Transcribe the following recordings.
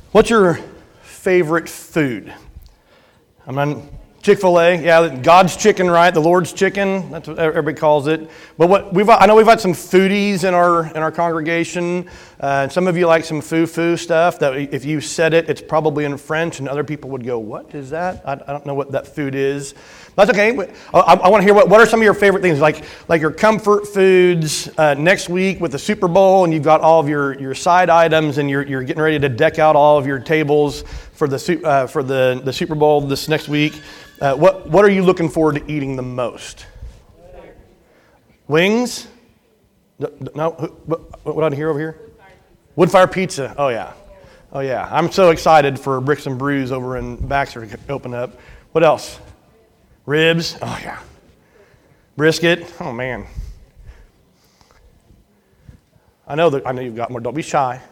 What's your favorite food? I'm on Chick-fil-A, yeah, God's chicken, right? The Lord's chicken, that's what everybody calls it. But I know we've had some foodies in our congregation. Some of you like some foo-foo stuff that if you said it, it's probably in French, and other people would go, "What is that? I don't know what that food is." But that's okay. I want to hear what are some of your favorite things, like your comfort foods next week with the Super Bowl, and you've got all of your side items, and you're getting ready to deck out all of your tables for the Super Bowl this next week. What are you looking forward to eating the most? Wings? No. What did I hear over here? Wood-fire pizza. Oh yeah. I'm so excited for Bricks and Brews over in Baxter to open up. What else? Ribs. Oh yeah. Brisket. Oh man. I know you've got more. Don't be shy.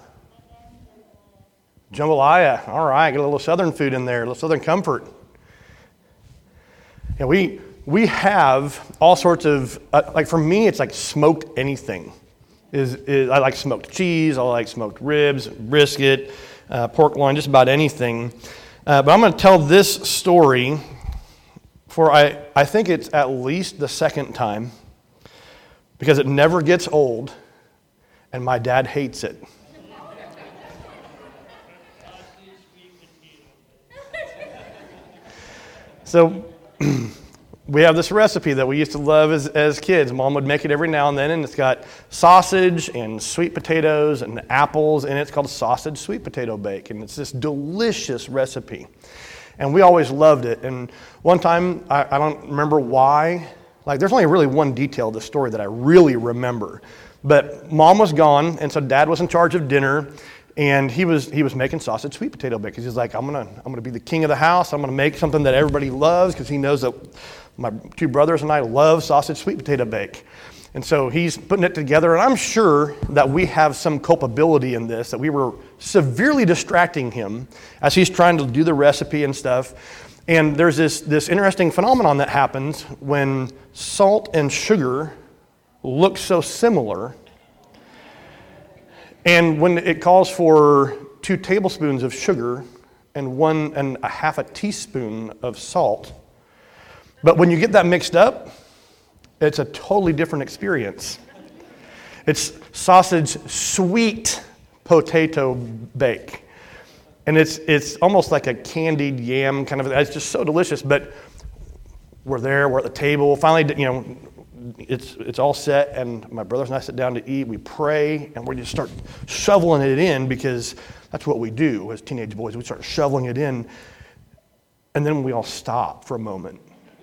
Jambalaya. All right. Get a little Southern food in there. A little Southern comfort. Yeah, we have all sorts of, like for me, it's like smoked anything. I like smoked cheese, I like smoked ribs, brisket, pork loin, just about anything. But I'm going to tell this story for, I think it's at least the second time, because it never gets old, and my dad hates it. So, we have this recipe that we used to love as kids. Mom would make it every now and then, and it's got sausage and sweet potatoes and apples, and it's called sausage sweet potato bake, and it's this delicious recipe. And we always loved it. And one time, I don't remember why, like there's only really one detail of the story that I really remember. But Mom was gone, and so Dad was in charge of dinner. And he was making sausage sweet potato bake. He's like, I'm gonna be the king of the house. I'm gonna make something that everybody loves, because he knows that my two brothers and I love sausage sweet potato bake. And so he's putting it together, and I'm sure that we have some culpability in this, that we were severely distracting him as he's trying to do the recipe and stuff. And there's this interesting phenomenon that happens when salt and sugar look so similar. And when it calls for 2 tablespoons of sugar and 1.5 teaspoon of salt, but when you get that mixed up, it's a totally different experience. It's sausage sweet potato bake. And it's almost like a candied yam kind of, it's just so delicious, but we're at the table, finally, it's all set, and my brothers and I sit down to eat. We pray, and we just start shoveling it in, because that's what we do as teenage boys. We start shoveling it in, and then we all stop for a moment.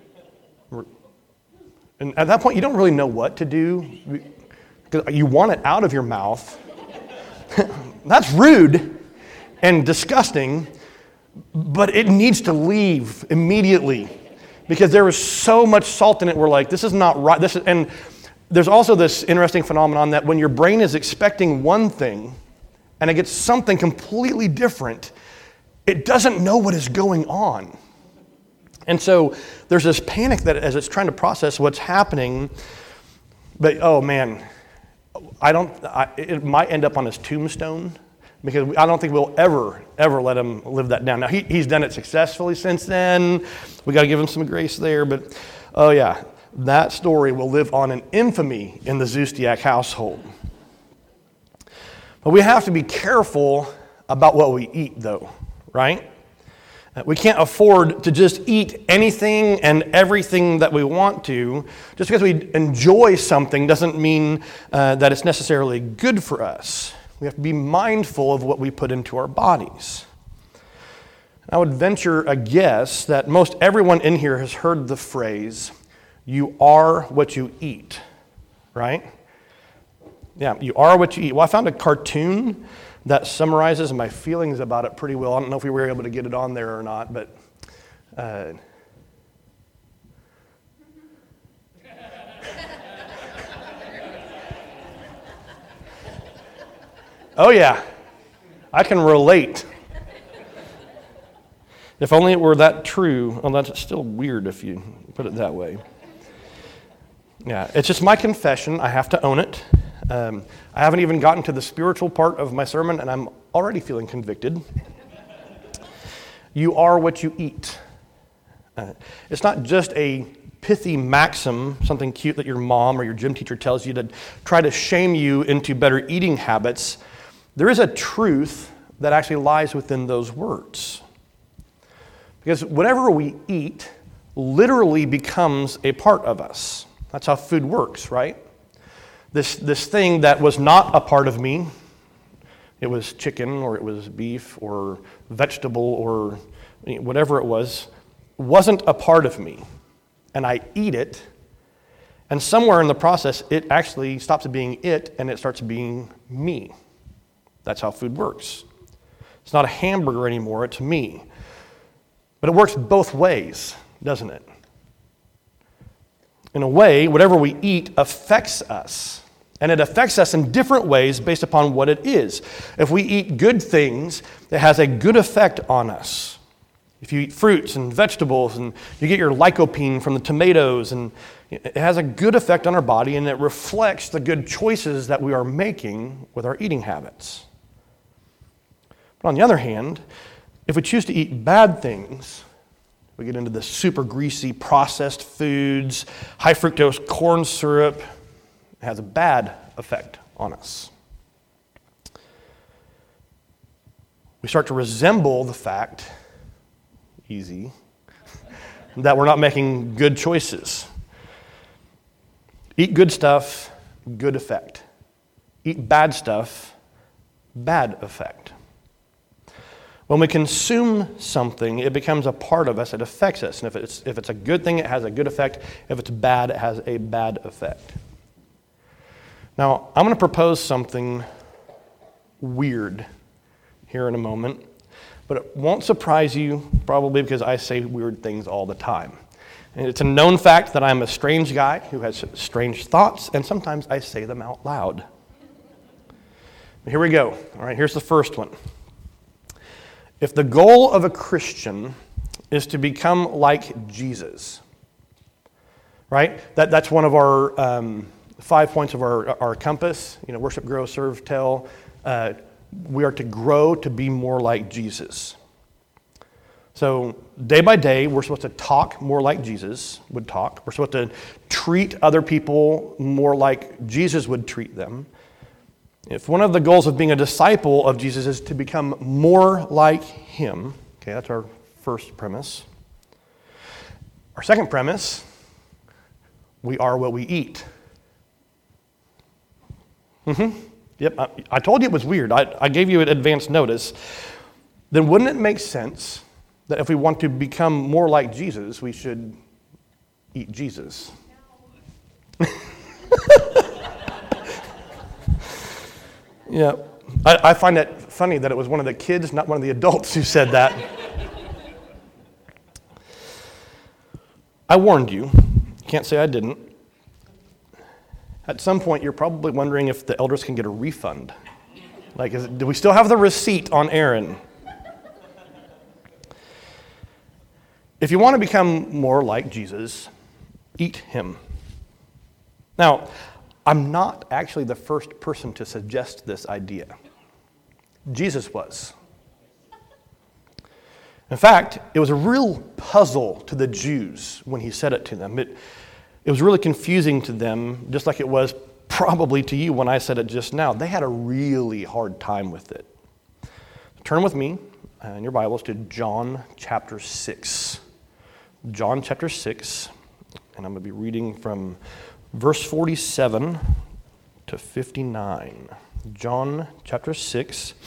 And at that point, you don't really know what to do, because you want it out of your mouth. That's rude and disgusting, but it needs to leave immediately. Because there was so much salt in it, we're like, this is not right. And there's also this interesting phenomenon that when your brain is expecting one thing and it gets something completely different, it doesn't know what is going on. And so there's this panic that as it's trying to process what's happening, but oh man, it might end up on his tombstone, because I don't think we'll ever let him live that down. Now, he's done it successfully since then. We got to give him some grace there. But, oh yeah, that story will live on in infamy in the Zustiak household. But we have to be careful about what we eat, though, right? We can't afford to just eat anything and everything that we want to. Just because we enjoy something doesn't mean that it's necessarily good for us. We have to be mindful of what we put into our bodies. I would venture a guess that most everyone in here has heard the phrase, "You are what you eat," right? Yeah, you are what you eat. Well, I found a cartoon that summarizes my feelings about it pretty well. I don't know if we were able to get it on there or not, but oh yeah, I can relate. If only it were that true. Well, that's still weird if you put it that way. Yeah, it's just my confession. I have to own it. I haven't even gotten to the spiritual part of my sermon, and I'm already feeling convicted. You are what you eat. It's not just a pithy maxim, something cute that your mom or your gym teacher tells you to try to shame you into better eating habits. There is a truth that actually lies within those words. Because whatever we eat literally becomes a part of us. That's how food works, right? This thing that was not a part of me, it was chicken or it was beef or vegetable or whatever it was, wasn't a part of me. And I eat it, and somewhere in the process, it actually stops being it, and it starts being me. That's how food works. It's not a hamburger anymore, it's me. But it works both ways, doesn't it? In a way, whatever we eat affects us, and it affects us in different ways based upon what it is. If we eat good things, it has a good effect on us. If you eat fruits and vegetables and you get your lycopene from the tomatoes, and it has a good effect on our body, and it reflects the good choices that we are making with our eating habits. But on the other hand, if we choose to eat bad things, we get into the super greasy processed foods, high fructose corn syrup, it has a bad effect on us. We start to resemble the fact that we're not making good choices. Eat good stuff, good effect. Eat bad stuff, bad effect. When we consume something, it becomes a part of us, it affects us. And if it's a good thing, it has a good effect. If it's bad, it has a bad effect. Now, I'm going to propose something weird here in a moment. But it won't surprise you, probably because I say weird things all the time. And it's a known fact that I'm a strange guy who has strange thoughts, and sometimes I say them out loud. Here we go. All right, here's the first one. If the goal of a Christian is to become like Jesus, right? That's one of our 5 points of our compass. Worship, grow, serve, tell. We are to grow to be more like Jesus. So day by day, we're supposed to talk more like Jesus would talk. We're supposed to treat other people more like Jesus would treat them. If one of the goals of being a disciple of Jesus is to become more like him, okay, that's our first premise. Our second premise, we are what we eat. Yep, I told you it was weird. I gave you an advance notice. Then wouldn't it make sense that if we want to become more like Jesus, we should eat Jesus? Yeah, I find it funny that it was one of the kids, not one of the adults, who said that. I warned you. Can't say I didn't. At some point, you're probably wondering if the elders can get a refund. Do we still have the receipt on Aaron? If you want to become more like Jesus, eat him. Now, I'm not actually the first person to suggest this idea. Jesus was. In fact, it was a real puzzle to the Jews when he said it to them. It was really confusing to them, just like it was probably to you when I said it just now. They had a really hard time with it. Turn with me in your Bibles to John chapter 6. John chapter 6, and I'm going to be reading from verse 47 to 59. John chapter 6,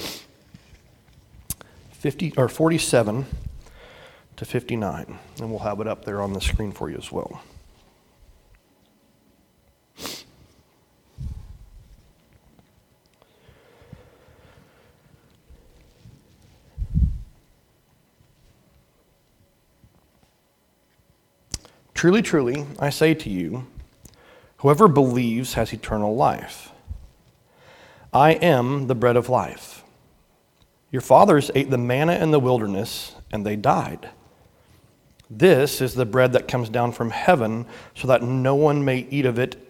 47 to 59. And we'll have it up there on the screen for you as well. Truly, truly, I say to you, whoever believes has eternal life. I am the bread of life. Your fathers ate the manna in the wilderness, and they died. This is the bread that comes down from heaven, so that one may eat of it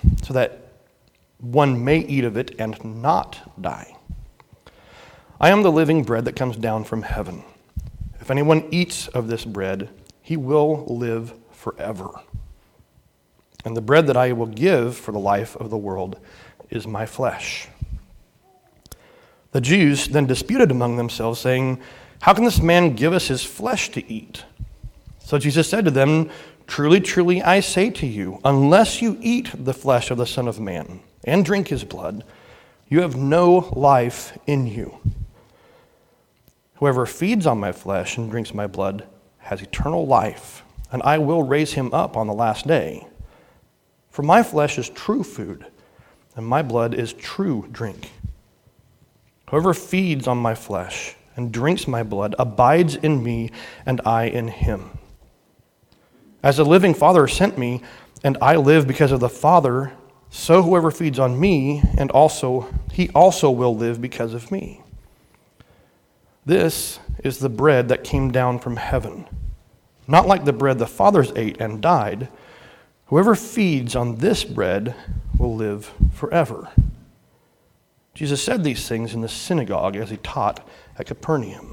and not die. I am the living bread that comes down from heaven. If anyone eats of this bread, he will live forever. And the bread that I will give for the life of the world is my flesh." The Jews then disputed among themselves, saying, "How can this man give us his flesh to eat?" So Jesus said to them, "Truly, truly, I say to you, unless you eat the flesh of the Son of Man and drink his blood, you have no life in you. Whoever feeds on my flesh and drinks my blood has eternal life, and I will raise him up on the last day. For my flesh is true food, and my blood is true drink. Whoever feeds on my flesh and drinks my blood abides in me, and I in him. As the living Father sent me, and I live because of the Father, so whoever feeds on me, he also will live because of me. This is the bread that came down from heaven, not like the bread the fathers ate and died. Whoever feeds on this bread will live forever." Jesus said these things in the synagogue as he taught at Capernaum.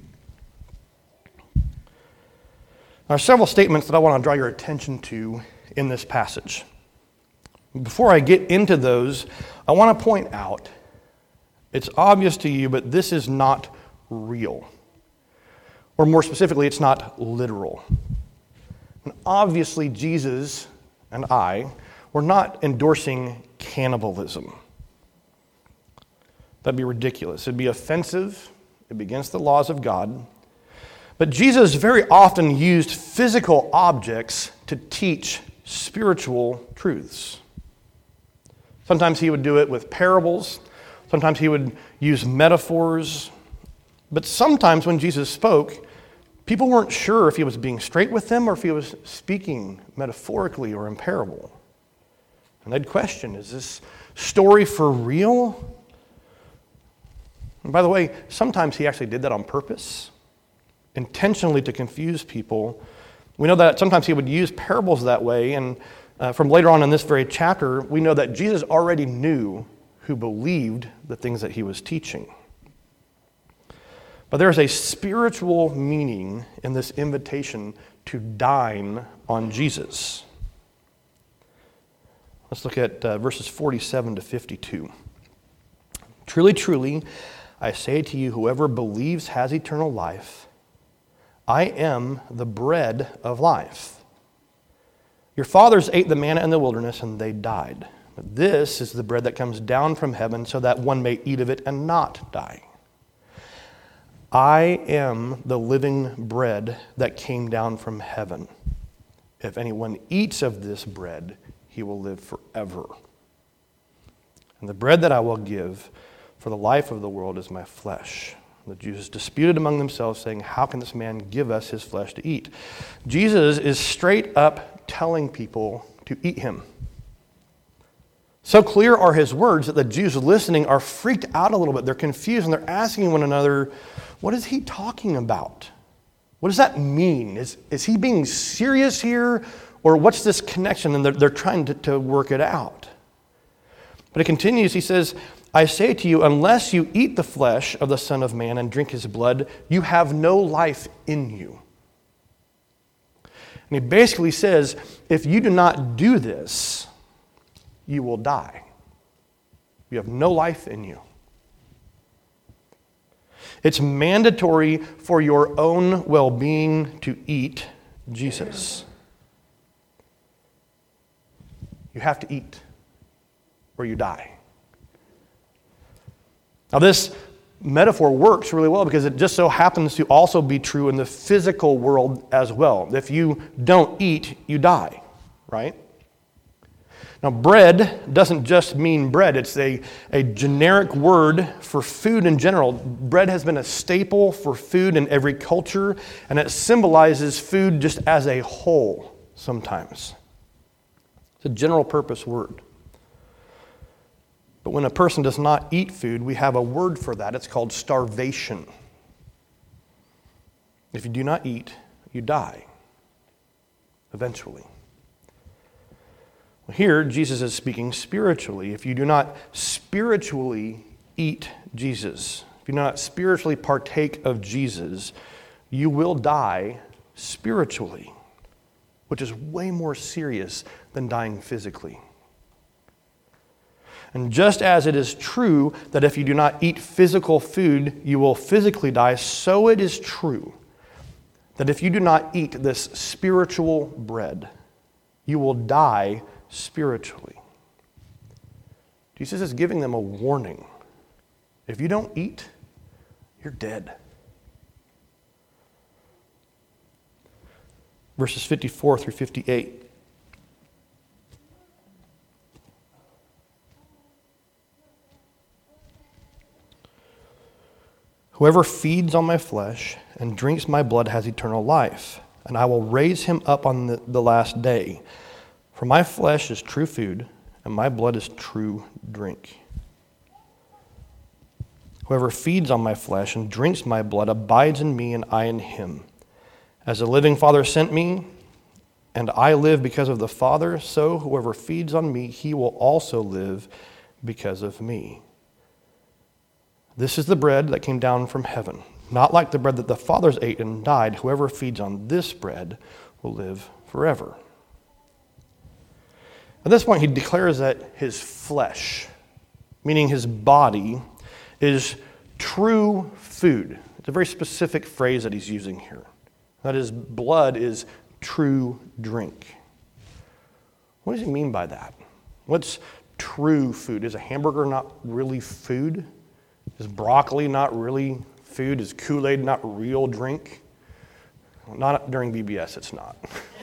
There are several statements that I want to draw your attention to in this passage. Before I get into those, I want to point out, it's obvious to you, but this is not real. Or more specifically, it's not literal. And obviously, Jesus and I were not endorsing cannibalism. That'd be ridiculous. It'd be offensive. It'd be against the laws of God. But Jesus very often used physical objects to teach spiritual truths. Sometimes he would do it with parables. Sometimes he would use metaphors. But sometimes when Jesus spoke, people weren't sure if he was being straight with them or if he was speaking metaphorically or in parable. And they'd question, is this story for real? And by the way, sometimes he actually did that on purpose, intentionally to confuse people. We know that sometimes he would use parables that way, and from later on in this very chapter, we know that Jesus already knew who believed the things that he was teaching. But there's a spiritual meaning in this invitation to dine on Jesus. Let's look at verses 47 to 52. "Truly, truly, I say to you, whoever believes has eternal life. I am the bread of life. Your fathers ate the manna in the wilderness, and they died. But this is the bread that comes down from heaven, so that one may eat of it and not die. I am the living bread that came down from heaven. If anyone eats of this bread, he will live forever. And the bread that I will give for the life of the world is my flesh." The Jews disputed among themselves, saying, "How can this man give us his flesh to eat?" Jesus is straight up telling people to eat him. So clear are his words that the Jews listening are freaked out a little bit. They're confused and they're asking one another, what is he talking about? What does that mean? Is he being serious here? Or what's this connection? And they're trying to work it out. But it continues, he says, "I say to you, unless you eat the flesh of the Son of Man and drink his blood, you have no life in you." And he basically says, if you do not do this, you will die. You have no life in you. It's mandatory for your own well-being to eat Jesus. You have to eat or you die. Now this metaphor works really well because it just so happens to also be true in the physical world as well. If you don't eat, you die, right? Now bread doesn't just mean bread. It's a generic word for food in general. Bread has been a staple for food in every culture, and it symbolizes food just as a whole sometimes. It's a general purpose word. But when a person does not eat food, we have a word for that. It's called starvation. If you do not eat, you die eventually. Well, here, Jesus is speaking spiritually. If you do not spiritually eat Jesus, if you do not spiritually partake of Jesus, you will die spiritually, which is way more serious than dying physically. And just as it is true that if you do not eat physical food, you will physically die, so it is true that if you do not eat this spiritual bread, you will die spiritually. Jesus is giving them a warning. If you don't eat, you're dead. Verses 54 through 58. Whoever feeds on my flesh and drinks my blood has eternal life, and I will raise him up on the last day. For my flesh is true food, and my blood is true drink. Whoever feeds on my flesh and drinks my blood abides in me, and I in him. As the living Father sent me, and I live because of the Father, so whoever feeds on me, he will also live because of me. This is the bread that came down from heaven, not like the bread that the fathers ate and died. Whoever feeds on this bread will live forever. At this point, he declares that his flesh, meaning his body, is true food. It's a very specific phrase that he's using here. That his blood is true drink. What does he mean by that? What's true food? Is a hamburger not really food? Is broccoli not really food? Is Kool-Aid not real drink? Well, not during VBS, it's not.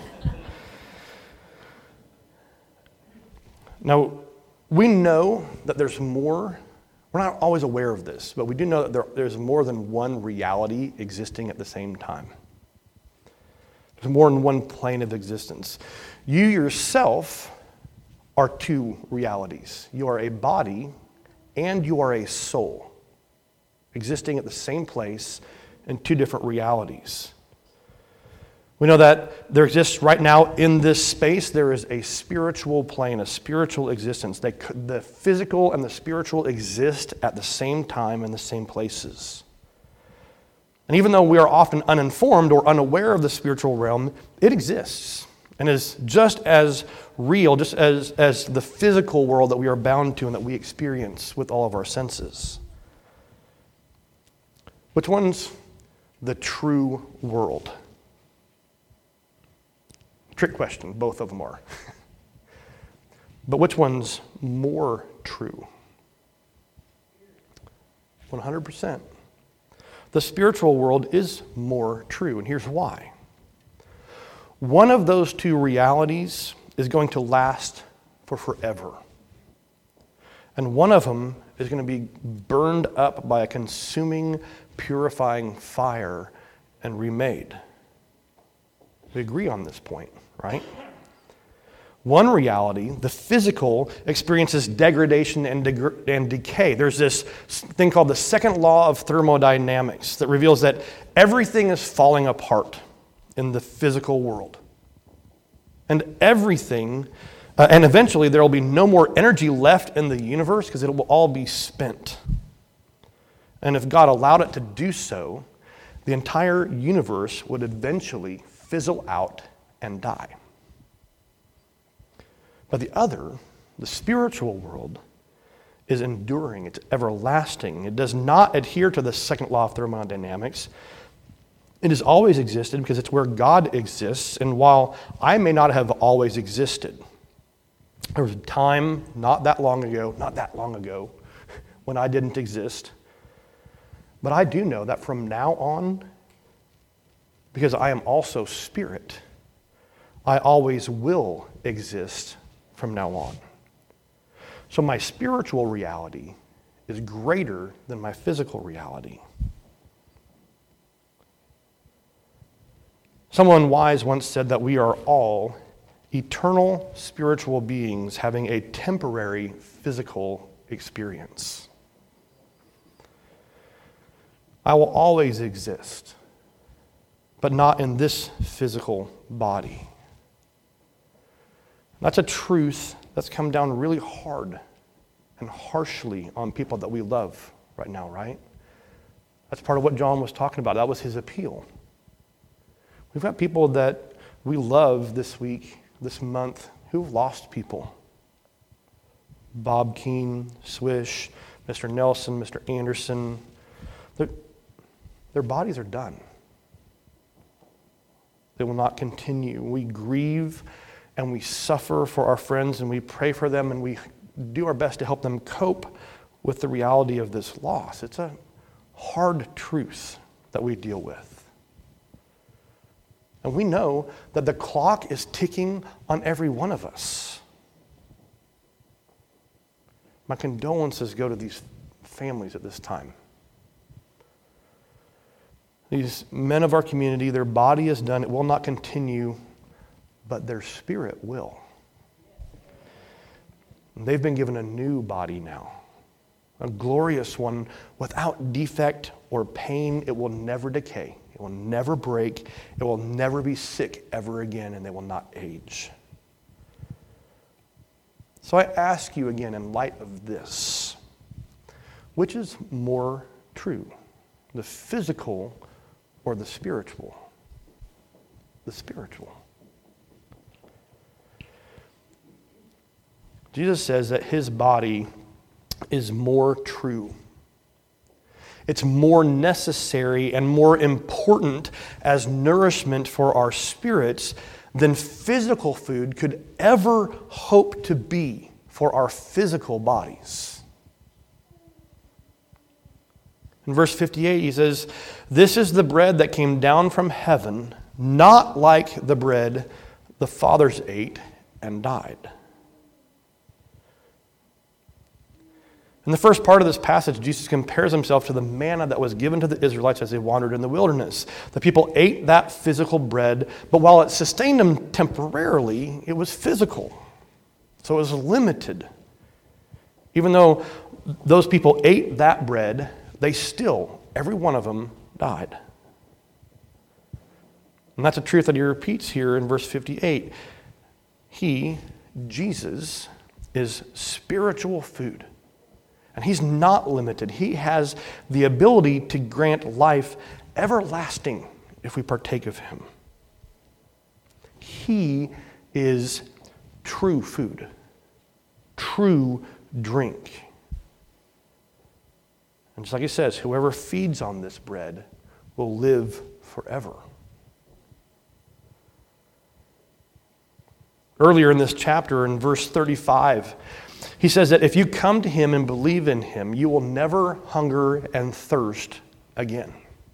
Now, we know that there's more. We're not always aware of this, but we do know that there's more than one reality existing at the same time. There's more than one plane of existence. You yourself are two realities. You are a body and you are a soul, existing at the same place in two different realities. We know that there exists right now in this space, there is a spiritual plane, a spiritual existence. The physical and the spiritual exist at the same time in the same places. And even though we are often uninformed or unaware of the spiritual realm, it exists and is just as real, just as the physical world that we are bound to and that we experience with all of our senses. Which one's the true world? Trick question, both of them are. But which one's more true? 100%. The spiritual world is more true, and here's why. One of those two realities is going to last for forever. And one of them is going to be burned up by a consuming, purifying fire and remade. We agree on this point, right? One reality, the physical, experiences degradation and decay. There's this thing called the second law of thermodynamics that reveals that everything is falling apart in the physical world. And everything, and eventually there will be no more energy left in the universe because it will all be spent. And if God allowed it to do so, the entire universe would eventually fizzle out and die. But the other, the spiritual world, is enduring. It's everlasting. It does not adhere to the second law of thermodynamics. It has always existed because it's where God exists. And while I may not have always existed, there was a time not that long ago, when I didn't exist. But I do know that from now on, because I am also spirit, I always will exist from now on. So my spiritual reality is greater than my physical reality. Someone wise once said that we are all eternal spiritual beings having a temporary physical experience. I will always exist, but not in this physical body. That's a truth that's come down really hard and harshly on people that we love right now, right? That's part of what John was talking about. That was his appeal. We've got people that we love this week, this month, who've lost people. Bob Keene, Swish, Mr. Nelson, Mr. Anderson. Their bodies are done. They will not continue. We grieve and we suffer for our friends and we pray for them and we do our best to help them cope with the reality of this loss. It's a hard truth that we deal with. And we know that the clock is ticking on every one of us. My condolences go to these families at this time. These men of our community, their body is done. It will not continue, but their spirit will. And they've been given a new body now, a glorious one without defect or pain. It will never decay. It will never break. It will never be sick ever again, and they will not age. So I ask you again, in light of this, which is more true, the physical or the spiritual? The spiritual. Jesus says that his body is more true. It's more necessary and more important as nourishment for our spirits than physical food could ever hope to be for our physical bodies. In verse 58, he says, "This is the bread that came down from heaven, not like the bread the fathers ate and died." In the first part of this passage, Jesus compares himself to the manna that was given to the Israelites as they wandered in the wilderness. The people ate that physical bread, but while it sustained them temporarily, it was physical. So it was limited. Even though those people ate that bread, they still, every one of them, died. And that's a truth that he repeats here in verse 58. He, Jesus, is spiritual food. And he's not limited. He has the ability to grant life everlasting if we partake of him. He is true food, true drink. And just like he says, whoever feeds on this bread will live forever. Earlier in this chapter, in verse 35, he says that if you come to him and believe in him, you will never hunger and thirst again.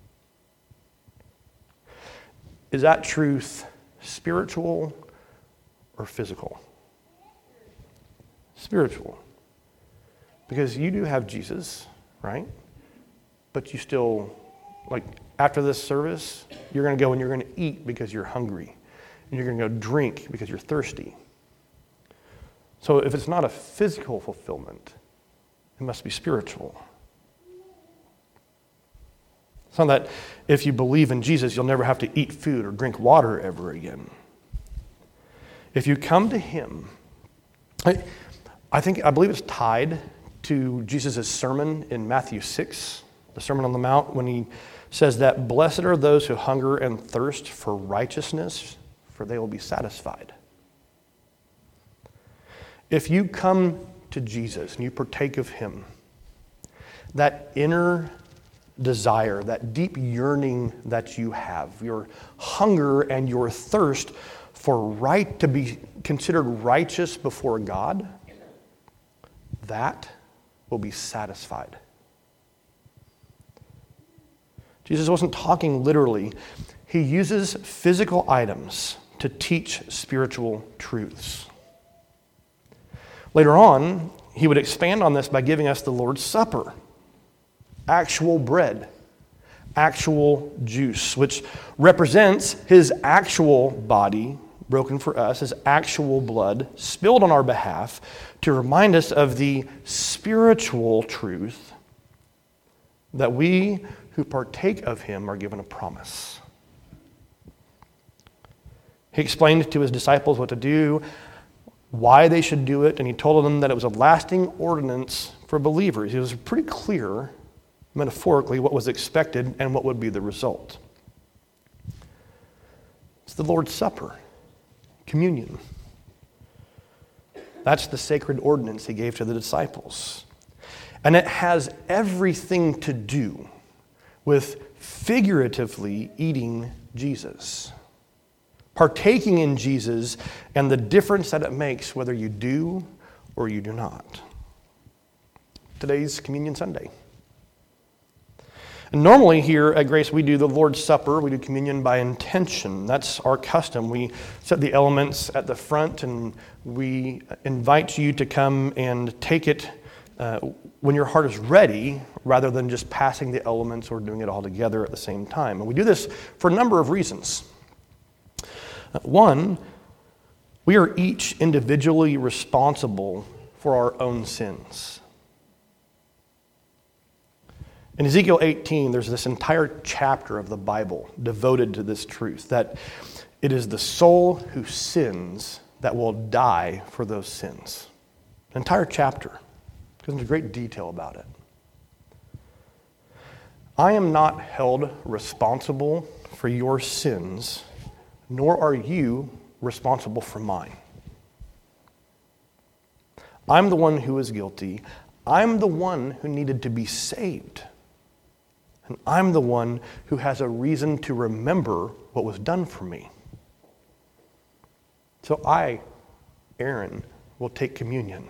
Is that truth spiritual or physical? Spiritual. Because you do have Jesus, right? But you still, like after this service, you're going to go and you're going to eat because you're hungry. And you're going to go drink because you're thirsty. So if it's not a physical fulfillment, it must be spiritual. It's not that if you believe in Jesus, you'll never have to eat food or drink water ever again. If you come to him, I believe it's tied to Jesus' sermon in Matthew 6, the Sermon on the Mount, when he says that blessed are those who hunger and thirst for righteousness, for they will be satisfied. If you come to Jesus and you partake of him, that inner desire, that deep yearning that you have, your hunger and your thirst for to be considered righteous before God, that will be satisfied. Jesus wasn't talking literally. He uses physical items to teach spiritual truths. Later on, he would expand on this by giving us the Lord's Supper, actual bread, actual juice, which represents his actual body broken for us, his actual blood spilled on our behalf to remind us of the spiritual truth that we who partake of him are given a promise. He explained to his disciples what to do, why they should do it, and he told them that it was a lasting ordinance for believers. It was pretty clear, metaphorically, what was expected and what would be the result. It's the Lord's Supper, communion. That's the sacred ordinance he gave to the disciples. And it has everything to do with figuratively eating Jesus, partaking in Jesus, and the difference that it makes whether you do or you do not. Today's Communion Sunday. And normally here at Grace we do the Lord's Supper, we do communion by intention. That's our custom. We set the elements at the front and we invite you to come and take it when your heart is ready, rather than just passing the elements or doing it all together at the same time. And we do this for a number of reasons. One, we are each individually responsible for our own sins. In Ezekiel 18, there's this entire chapter of the Bible devoted to this truth, that it is the soul who sins that will die for those sins. An entire chapter. Goes into great detail about it. I am not held responsible for your sins, nor are you responsible for mine. I'm the one who is guilty. I'm the one who needed to be saved. And I'm the one who has a reason to remember what was done for me. So I, Aaron, will take communion.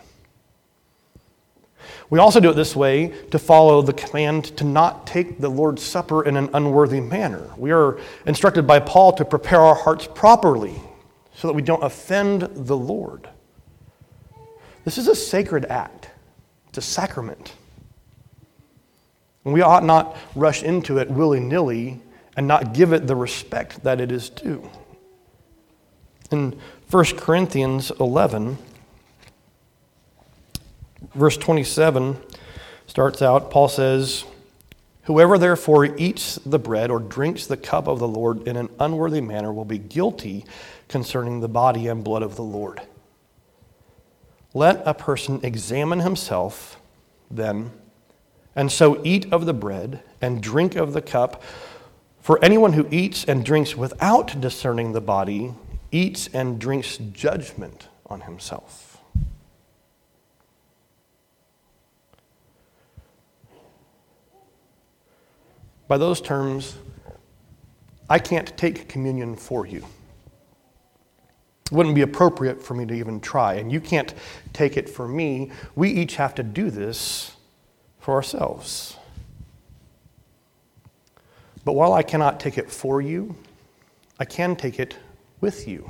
We also do it this way to follow the command to not take the Lord's Supper in an unworthy manner. We are instructed by Paul to prepare our hearts properly so that we don't offend the Lord. This is a sacred act. It's a sacrament. And we ought not rush into it willy-nilly and not give it the respect that it is due. In 1 Corinthians 11, verse 27 starts out, Paul says, "Whoever therefore eats the bread or drinks the cup of the Lord in an unworthy manner will be guilty concerning the body and blood of the Lord. Let a person examine himself then, and so eat of the bread and drink of the cup. For anyone who eats and drinks without discerning the body eats and drinks judgment on himself." By those terms, I can't take communion for you. It wouldn't be appropriate for me to even try, and you can't take it for me. We each have to do this for ourselves. But while I cannot take it for you, I can take it with you.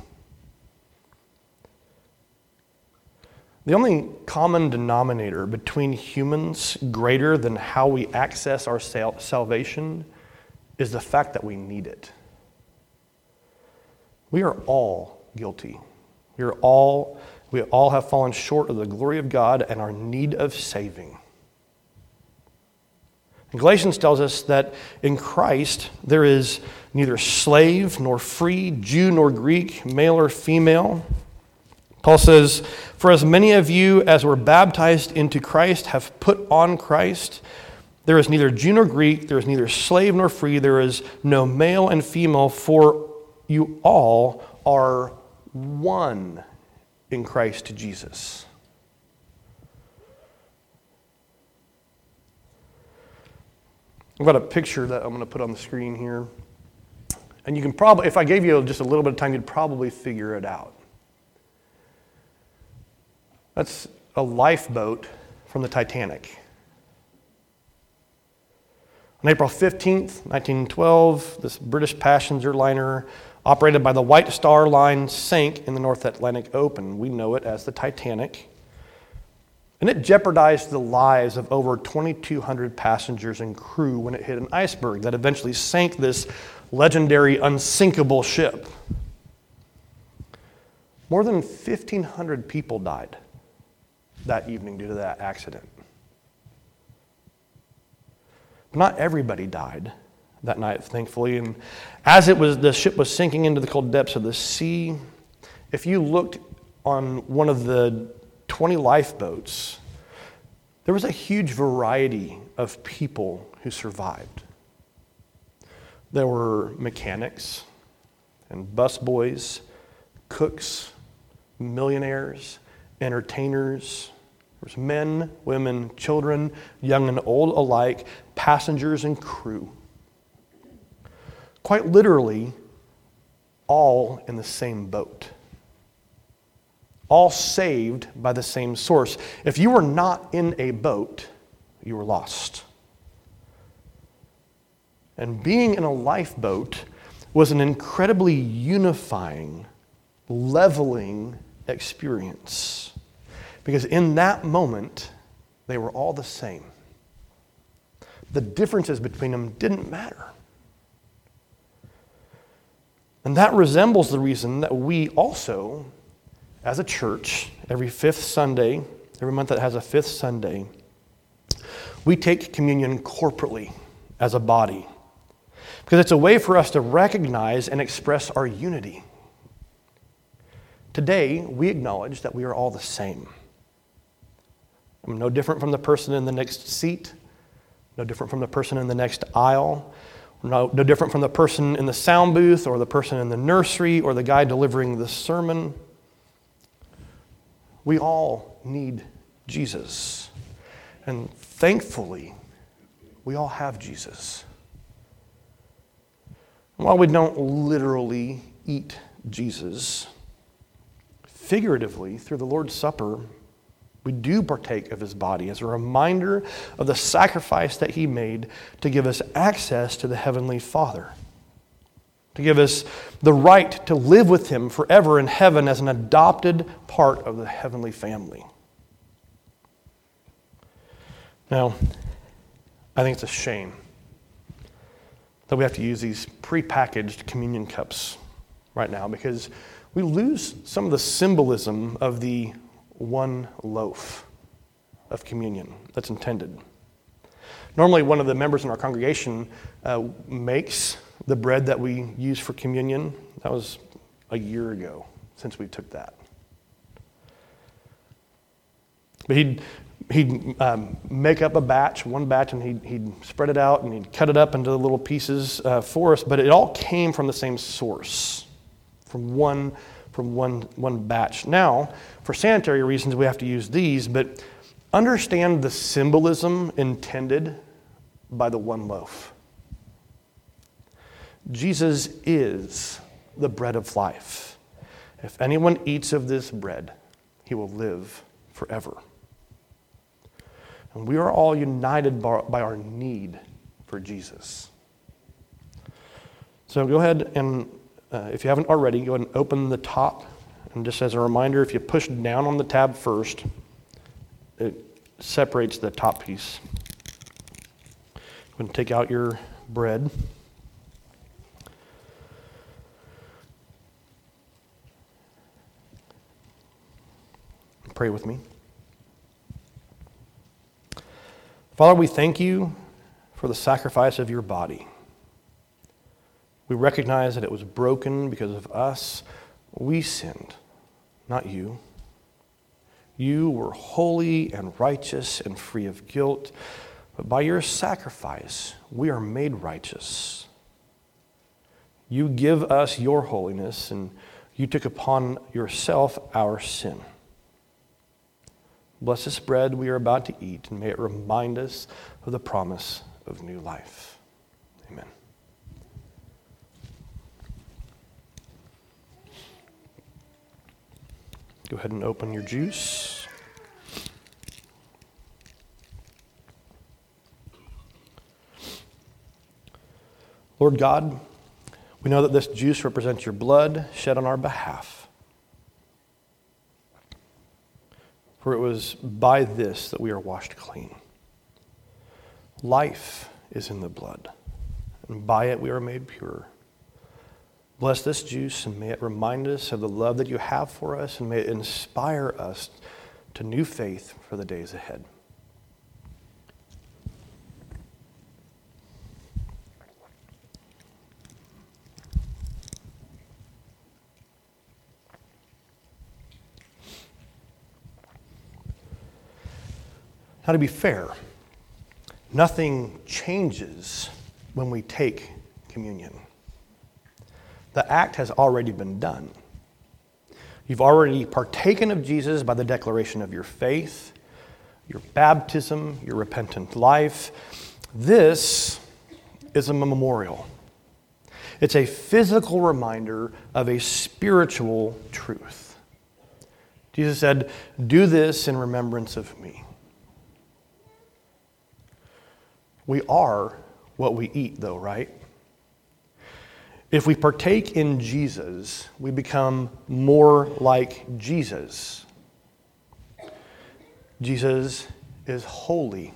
The only common denominator between humans greater than how we access our salvation is the fact that we need it. We are all guilty. We all have fallen short of the glory of God and our need of saving. And Galatians tells us that in Christ there is neither slave nor free, Jew nor Greek, male or female. Paul says, "For as many of you as were baptized into Christ have put on Christ. There is neither Jew nor Greek, there is neither slave nor free, there is no male and female, for you all are one in Christ Jesus." I've got a picture that I'm going to put on the screen here. And you can probably, if I gave you just a little bit of time, you'd probably figure it out. That's a lifeboat from the Titanic. On April 15th, 1912, this British passenger liner operated by the White Star Line sank in the North Atlantic Ocean. We know it as the Titanic. And it jeopardized the lives of over 2,200 passengers and crew when it hit an iceberg that eventually sank this legendary unsinkable ship. More than 1,500 people died that evening due to that accident. But not everybody died that night, thankfully. And as the ship was sinking into the cold depths of the sea, if you looked on one of the 20 lifeboats, there was a huge variety of people who survived. There were mechanics and busboys, cooks, millionaires, entertainers. There's men, women, children, young and old alike, passengers and crew. Quite literally, all in the same boat. All saved by the same source. If you were not in a boat, you were lost. And being in a lifeboat was an incredibly unifying, leveling experience. Because in that moment, they were all the same. The differences between them didn't matter. And that resembles the reason that we also, as a church, every fifth Sunday, every month that has a fifth Sunday, we take communion corporately as a body. Because it's a way for us to recognize and express our unity. Today, we acknowledge that we are all the same. I'm no different from the person in the next seat, no different from the person in the next aisle, no different from the person in the sound booth or the person in the nursery or the guy delivering the sermon. We all need Jesus. And thankfully, we all have Jesus. While we don't literally eat Jesus, figuratively, through the Lord's Supper, we do partake of his body as a reminder of the sacrifice that he made to give us access to the Heavenly Father, to give us the right to live with him forever in heaven as an adopted part of the heavenly family. Now, I think it's a shame that we have to use these prepackaged communion cups right now because we lose some of the symbolism of the one loaf of communion that's intended. Normally, one of the members in our congregation makes the bread that we use for communion. That was a year ago since we took that. But he'd make up one batch, and he'd spread it out, and he'd cut it up into little pieces for us. But it all came from the same source, from one batch. Now, for sanitary reasons, we have to use these, but understand the symbolism intended by the one loaf. Jesus is the bread of life. If anyone eats of this bread, he will live forever. And we are all united by our need for Jesus. So go ahead and, if you haven't already, go ahead and open the top. And just as a reminder, if you push down on the tab first, it separates the top piece. Go ahead and take out your bread. Pray with me. Father, we thank you for the sacrifice of your body. We recognize that it was broken because of us. We sinned, not you. You were holy and righteous and free of guilt, but by your sacrifice, we are made righteous. You give us your holiness, and you took upon yourself our sin. Bless this bread we are about to eat, and may it remind us of the promise of new life. Amen. Go ahead and open your juice. Lord God, we know that this juice represents your blood shed on our behalf. For it was by this that we are washed clean. Life is in the blood, and by it we are made pure. Bless this juice, and may it remind us of the love that you have for us, and may it inspire us to new faith for the days ahead. Now, to be fair, nothing changes when we take communion. The act has already been done. You've already partaken of Jesus by the declaration of your faith, your baptism, your repentant life. This is a memorial. It's a physical reminder of a spiritual truth. Jesus said, "Do this in remembrance of me." We are what we eat, though, right? If we partake in Jesus, we become more like Jesus. Jesus is holy.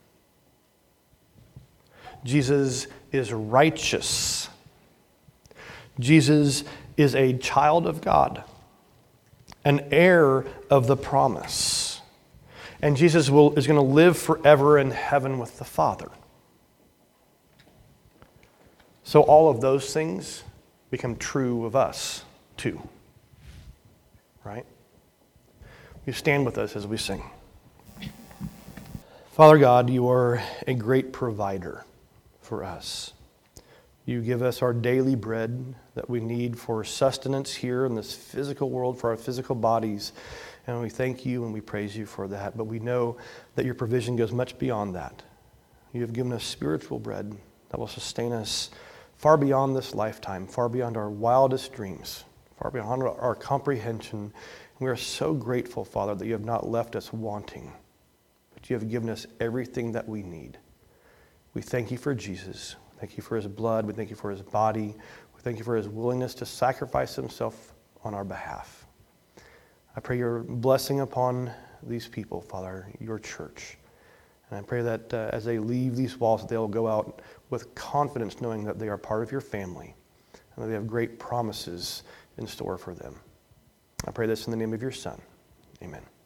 Jesus is righteous. Jesus is a child of God, an heir of the promise. And Jesus is going to live forever in heaven with the Father. So all of those things become true of us, too. Right? You stand with us as we sing. Father God, you are a great provider for us. You give us our daily bread that we need for sustenance here in this physical world, for our physical bodies. And we thank you and we praise you for that. But we know that your provision goes much beyond that. You have given us spiritual bread that will sustain us far beyond this lifetime, far beyond our wildest dreams, far beyond our comprehension. We are so grateful, Father, that you have not left us wanting, but you have given us everything that we need. We thank you for Jesus. Thank you for his blood. We thank you for his body. We thank you for his willingness to sacrifice himself on our behalf. I pray your blessing upon these people, Father, your church. And I pray that as they leave these walls, that they'll go out with confidence knowing that they are part of your family and that they have great promises in store for them. I pray this in the name of your Son. Amen.